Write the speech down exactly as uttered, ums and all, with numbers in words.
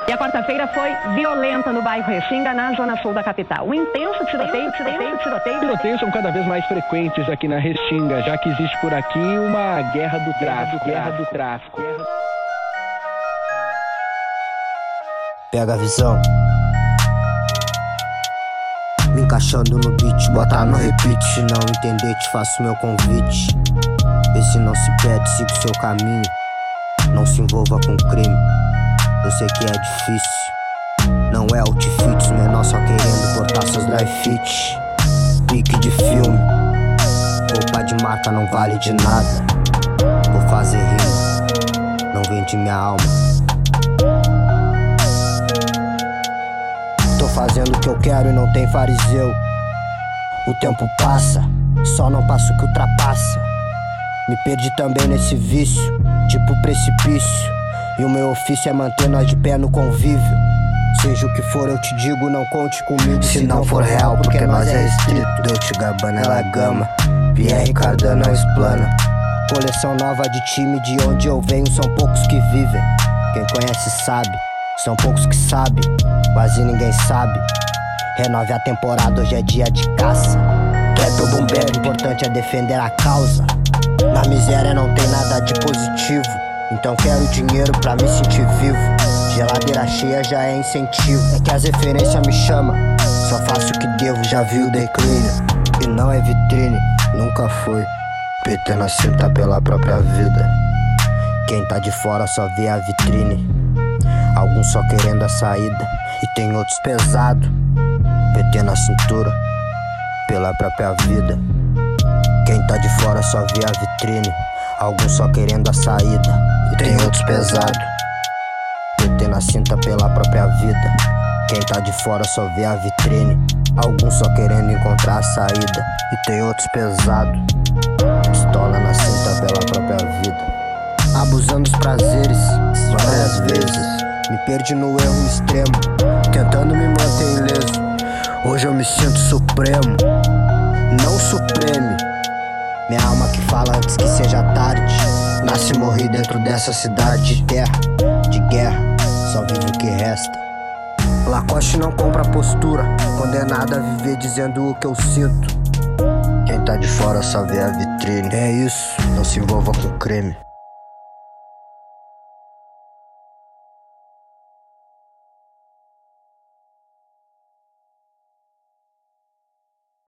E a quarta-feira foi violenta no bairro Restinga, na zona sul da capital. Um intenso tiroteio, tiroteio, tiroteio. Tiroteios são cada vez mais frequentes aqui na Restinga, já que existe por aqui uma guerra do tráfico. Guerra do tráfico. Pega a visão. Me encaixando no beat, bota no repeat. Se não entender, te faço meu convite. Vê se não se perde, siga o seu caminho. Não se envolva com crime. Eu sei que é difícil. Não é outfit, os menor só querendo cortar seus dry fit. Pique de filme. Roupa de marca não vale de nada. Vou fazer rima, não vende minha alma. Tô fazendo o que eu quero e não tem fariseu. O tempo passa, só não passa o que ultrapassa. Me perdi também nesse vício, tipo precipício. E o meu ofício é manter nós de pé no convívio. Seja o que for eu te digo, não conte comigo se não for real, porque nós é restrito. Dolce Gabbana, ela gama, Pierre Cardin explana. Coleção nova de time, de onde eu venho são poucos que vivem. Quem conhece sabe, são poucos que sabem, quase ninguém sabe. Renove a temporada, hoje é dia de caça. Trap ou boom bap, importante é defender a causa. Na miséria não tem nada de positivo, então quero dinheiro pra me sentir vivo. Geladeira cheia já é incentivo. É que as referências me chamam, só faço o que devo, já vi o declínio. E não é vitrine, nunca foi. P T na cinta pela própria vida. Quem tá de fora só vê a vitrine. Alguns só querendo a saída, e tem outros pesado. P T na cintura, pela própria vida. Quem tá de fora só vê a vitrine. Alguns só querendo a saída, e tem outros pesado. P T na cinta pela própria vida. Quem tá de fora só vê a vitrine. Alguns só querendo encontrar a saída, e tem outros pesado. Pistola na cinta pela própria vida. Abusando dos prazeres, várias vezes. Me perdi no erro extremo, tentando me manter ileso. Hoje eu me sinto supremo, não supreme. Minha alma que fala antes que seja tarde. Nasci e morri dentro dessa cidade de terra, de guerra, só vivo o que resta. Lacoste não compra postura, condenado a viver dizendo o que eu sinto. Quem tá de fora só vê a vitrine. É isso, não se envolva com crime.